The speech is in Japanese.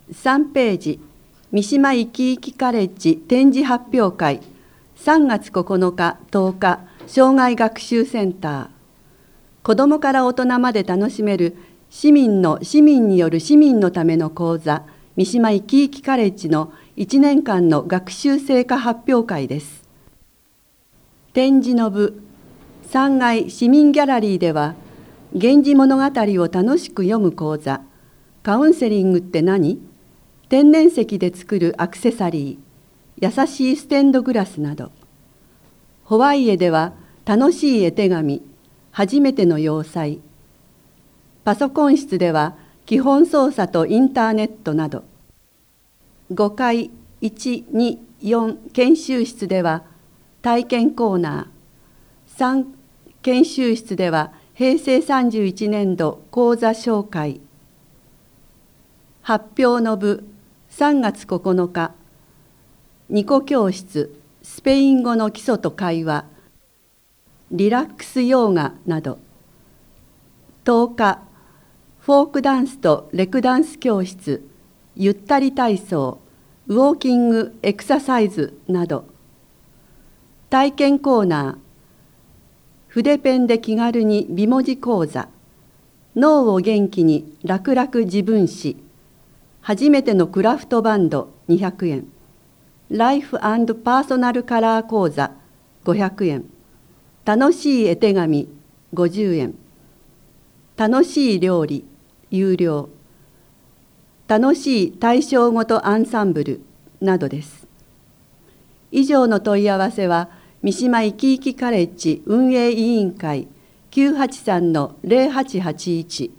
3ページ、三島いきいきカレッジ展示発表会、3月9日、10日、障害学習センター。子どもから大人まで楽しめる市民による市民のための講座、三島いきいきカレッジの1年間の学習成果発表会です。展示の部、3階市民ギャラリーでは、源氏物語を楽しく読む講座、カウンセリングって何？天然石で作るアクセサリー、優しいステンドグラスなど。ホワイエでは楽しい絵手紙、初めての洋裁。パソコン室では基本操作とインターネットなど。5階1、2、4研修室では体験コーナー。3研修室では平成31年度講座紹介。発表の部、3月9日、ニコ教室、スペイン語の基礎と会話、リラックスヨーガなど。10日、フォークダンスとレクダンス教室、ゆったり体操、ウォーキングエクササイズなど。体験コーナー、筆ペンで気軽に美文字講座、脳を元気に楽々自分史、初めてのクラフトバンド200円、ライフ&パーソナルカラー講座500円、楽しい絵手紙50円、楽しい料理有料、楽しい対象ごとアンサンブルなどです。以上の問い合わせは三島いきいきカレッジ運営委員会 983-0881